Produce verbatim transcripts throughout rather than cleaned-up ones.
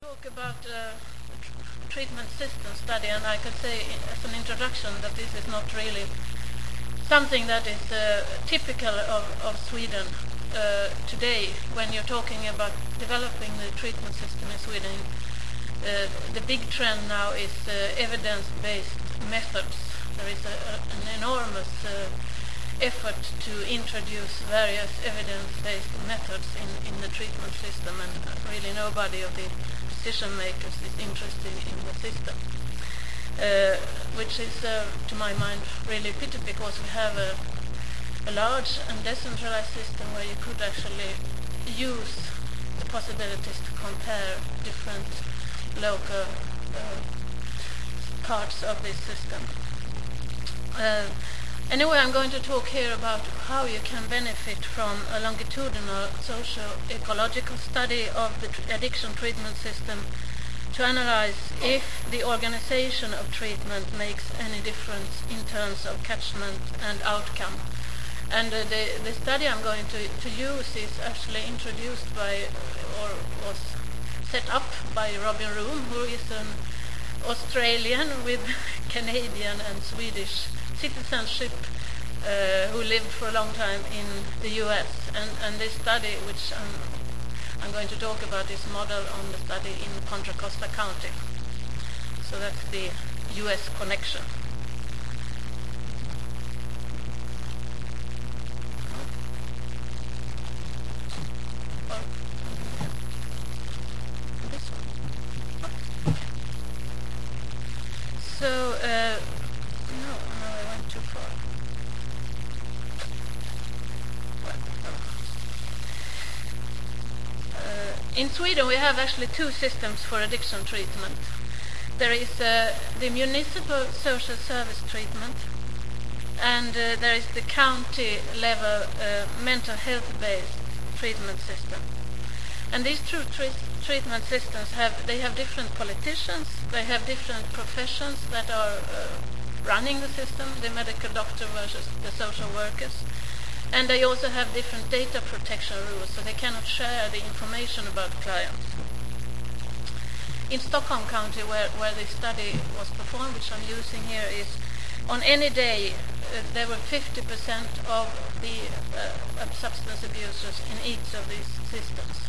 talk about uh, tr treatment system study, and I could say as an introduction that this is not really something that is uh, typical of, of Sweden uh, today. When you're talking about developing the treatment system in Sweden, uh, the big trend now is uh, evidence-based methods. There is a, a, an enormous uh, effort to introduce various evidence-based methods in, in the treatment system, and really nobody of the decision makers is interested in the system, uh, which is, uh, to my mind, really pity, because we have a, a large and decentralized system where you could actually use the possibilities to compare different local uh, parts of this system. Uh, Anyway, I'm going to talk here about how you can benefit from a longitudinal socio-ecological study of the tr addiction treatment system to analyze if the organization of treatment makes any difference in terms of catchment and outcome. And uh, the, the study I'm going to, to use is actually introduced by, or was set up by Robin Room, who is an Australian with Canadian and Swedish citizenship, uh, who lived for a long time in the U S, and, and this study, which I'm, I'm going to talk about, is modeled on the study in Contra Costa County. So that's the U S connection. So, uh, no, no, I went too far. Uh, in Sweden, we have actually two systems for addiction treatment. There is uh, the municipal social service treatment, and uh, there is the county-level uh, mental health-based treatment system. And these two tre treatment systems have they have different politicians, they have different professions that are uh, running the system, the medical doctor versus the social workers, and they also have different data protection rules, so they cannot share the information about clients. In Stockholm County, where, where the study was performed, which I'm using here, is on any day uh, there were fifty percent of the uh, of substance abusers in each of these systems.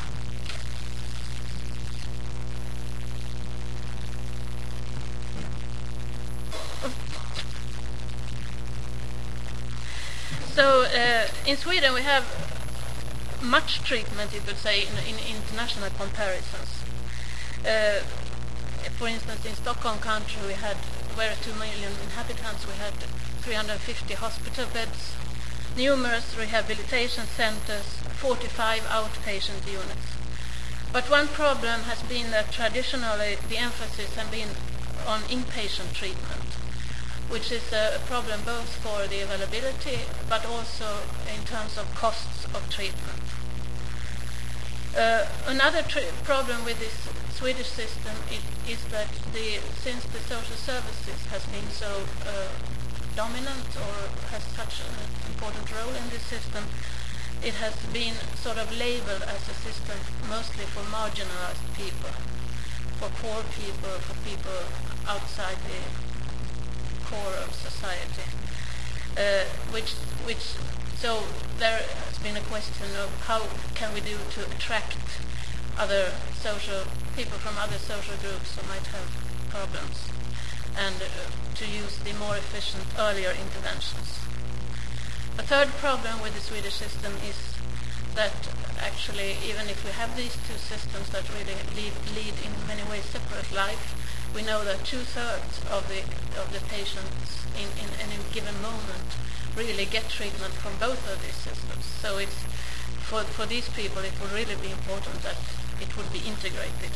So uh, in Sweden we have much treatment, you could say, in, in international comparisons. Uh, for instance, in Stockholm County we had, where two million inhabitants, we had three hundred fifty hospital beds, numerous rehabilitation centers, forty-five outpatient units. But one problem has been that traditionally the emphasis has been on inpatient treatment, which is a problem both for the availability but also in terms of costs of treatment. Uh, another problem with this Swedish system is, is that the, since the social services has been so uh, dominant or has such an important role in this system, it has been sort of labeled as a system mostly for marginalized people, for poor people, for people outside the core of society, uh, which, which, so there has been a question of how can we do to attract other social people from other social groups who might have problems, and uh, to use the more efficient earlier interventions. A third problem with the Swedish system is that actually, even if we have these two systems that really lead, lead in many ways separate life, we know that two-thirds of the of the patients in, in any given moment really get treatment from both of these systems. So it's for for these people it would really be important that it would be integrated.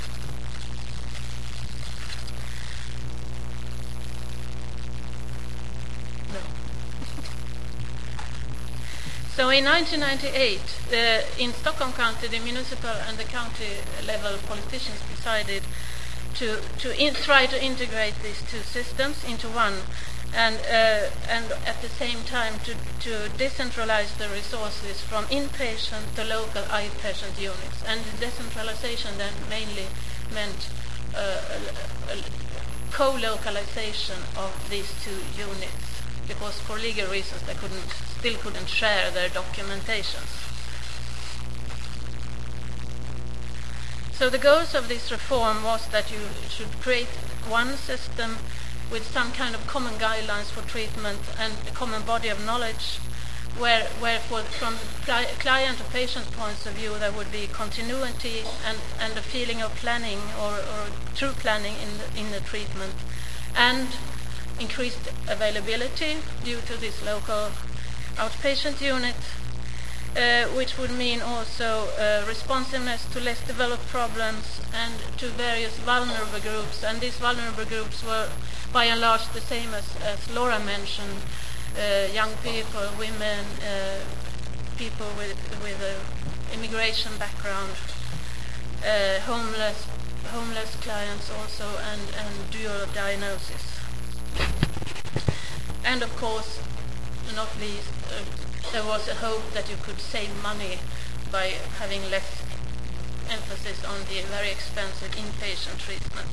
No. So in nineteen ninety-eight, uh, in Stockholm County, the municipal and the county level politicians decided to, to in, try to integrate these two systems into one, and, uh, and at the same time to, to decentralize the resources from inpatient to local outpatient units. And the decentralization then mainly meant uh, a, a co-localization of these two units, because for legal reasons they couldn't, still couldn't share their documentations. So the goals of this reform was that you should create one system with some kind of common guidelines for treatment and a common body of knowledge, where, where for, from the client or patient points of view there would be continuity and, and a feeling of planning or, or true planning in the, in the treatment, and increased availability due to this local outpatient unit, uh, which would mean also uh, responsiveness to less developed problems and to various vulnerable groups. And these vulnerable groups were by and large the same as, as Laura mentioned, uh, young people, women, uh, people with, with an immigration background, uh, homeless, homeless clients also, and, and dual diagnosis. And of course, not least, uh, there was a hope that you could save money by having less emphasis on the very expensive inpatient treatment.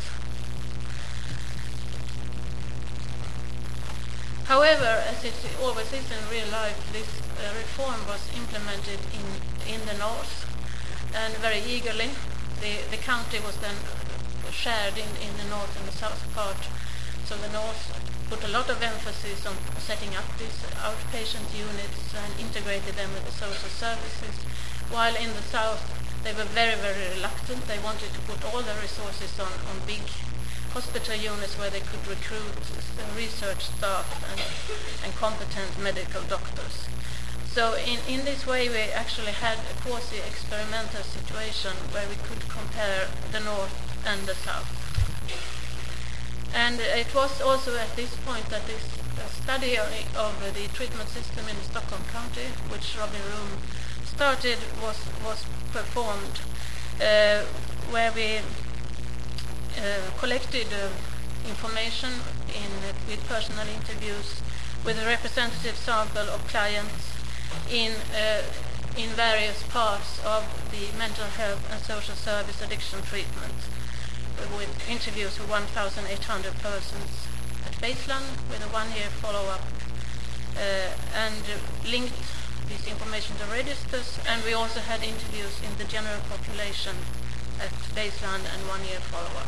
However, as it always is in real life, this uh, reform was implemented in, in the north, and very eagerly. The, the county was then shared in, in the north and the south part. So the north put a lot of emphasis on setting up these outpatient units and integrated them with the social services, while in the south they were very, very reluctant. They wanted to put all their resources on, on big hospital units where they could recruit research staff and, and competent medical doctors. So in, in this way we actually had a quasi-experimental situation where we could compare the north and the south. And it was also at this point that this uh, study of, of uh, the treatment system in Stockholm County, which Robin Room started, was, was performed, uh, where we uh, collected uh, information in, uh, with personal interviews with a representative sample of clients in, uh, in various parts of the mental health and social service addiction treatment, with interviews with one thousand eight hundred persons at baseline with a one-year follow-up, uh, and uh, linked this information to registers, and we also had interviews in the general population at baseline and one-year follow-up.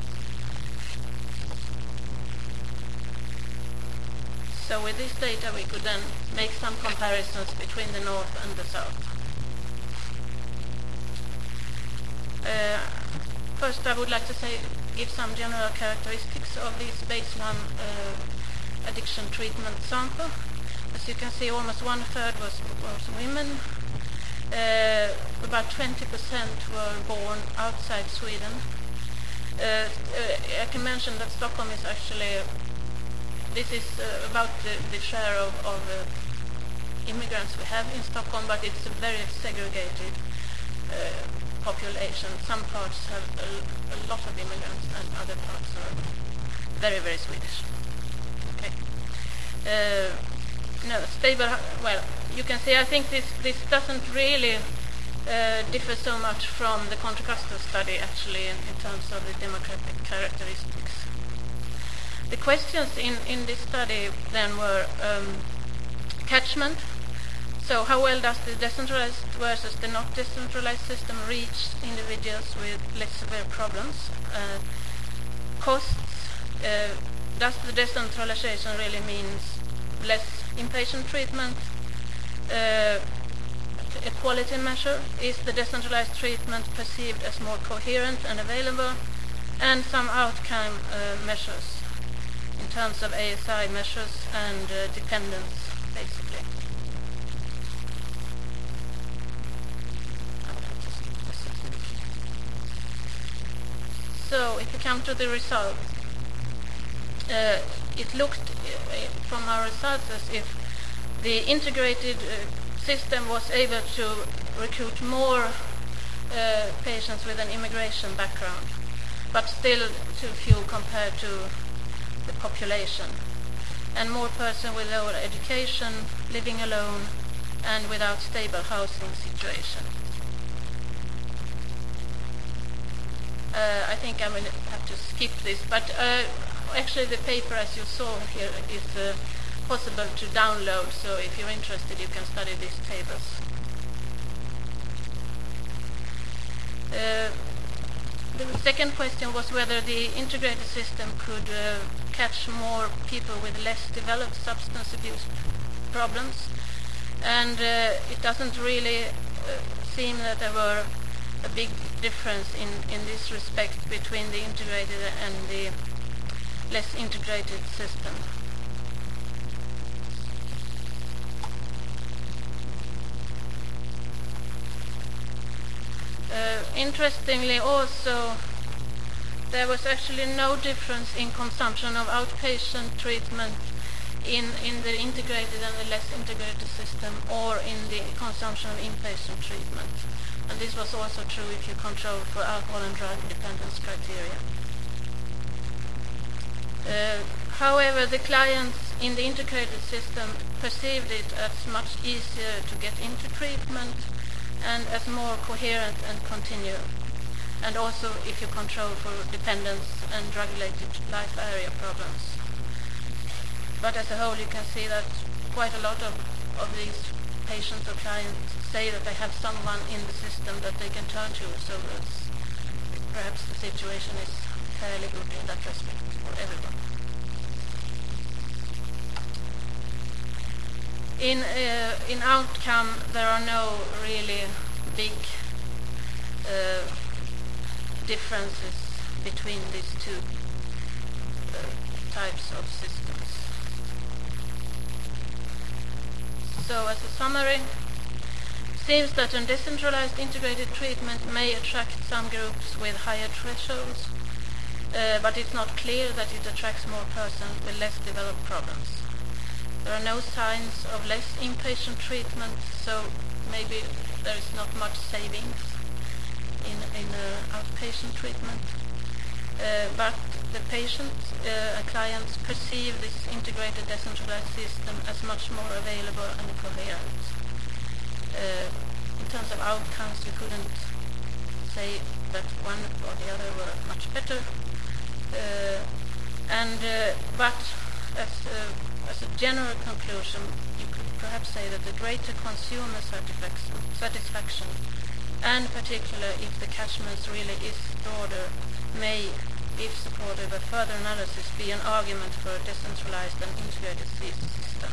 So with this data we could then make some comparisons between the north and the south. Uh, First, I would like to say, give some general characteristics of this baseline uh, addiction treatment sample. As you can see, almost one third was, was women. Uh, about twenty percent were born outside Sweden. Uh, uh, I can mention that Stockholm is actually, this is uh, about the, the share of, of uh, immigrants we have in Stockholm, but it's a very segregated uh, population. Some parts have a, a lot of immigrants and other parts are very, very Swedish. Okay. Uh, no, stable, well, you can see, I think this, this doesn't really uh, differ so much from the Contra Costa study, actually, in, in terms of the demographic characteristics. The questions in, in this study then were um, catchment. So how well does the decentralized versus the not decentralized system reach individuals with less severe problems? Uh, costs, uh, does the decentralization really means less inpatient treatment? Uh, a quality measure, is the decentralized treatment perceived as more coherent and available? And some outcome uh, measures in terms of A S I measures and uh, dependence, basically. So if you come to the results, uh, it looked uh, from our results as if the integrated uh, system was able to recruit more uh, patients with an immigration background, but still too few compared to the population, and more persons with lower education, living alone, and without stable housing situation. Uh, I think I will have to skip this, but uh, actually the paper, as you saw here, is uh, possible to download, so if you're interested you can study these tables. Uh, the second question was whether the integrated system could uh, catch more people with less developed substance abuse problems, and uh, it doesn't really uh, seem that there were a big difference in, in this respect between the integrated and the less integrated system. Uh, interestingly also, there was actually no difference in consumption of outpatient treatment in, in the integrated and the less integrated system, or in the consumption of inpatient treatment. And this was also true if you control for alcohol and drug dependence criteria. Uh, however, the clients in the integrated system perceived it as much easier to get into treatment and as more coherent and continue. And also if you control for dependence and drug-related life area problems. But as a whole, you can see that quite a lot of, of these patients or clients say that they have someone in the system that they can turn to, so it's, perhaps the situation is fairly good in that respect for everyone. In, uh, in outcome, there are no really big uh, differences between these two uh, types of systems. So as a summary, it seems that a decentralized integrated treatment may attract some groups with higher thresholds, uh, but it's not clear that it attracts more persons with less developed problems. There are no signs of less inpatient treatment, so maybe there is not much savings in, in uh, outpatient treatment. Uh, but the patients uh, and clients perceive this integrated decentralized system as much more available and coherent. Uh, in terms of outcomes, you couldn't say that one or the other were much better. Uh, and uh, but as a, as a general conclusion, you could perhaps say that the greater consumer satisfaction, satisfaction and particularly if the catchment really is broader, may, if supported by further analysis, be an argument for a decentralized and integrated system.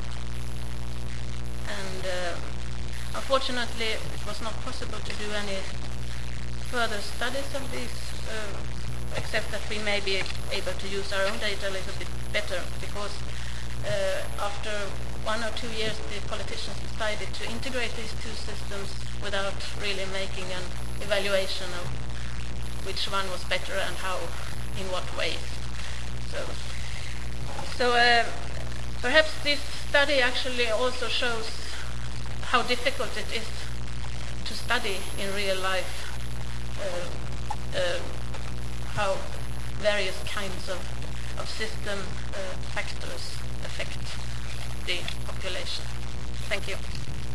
And uh, unfortunately, it was not possible to do any further studies of these, uh, except that we may be able to use our own data a little bit better, because uh, after one or two years, the politicians decided to integrate these two systems without really making an evaluation of which one was better and how, in what ways. So, so uh, perhaps this study actually also shows how difficult it is to study in real life uh, uh, how various kinds of, of system uh, factors affect the population. Thank you.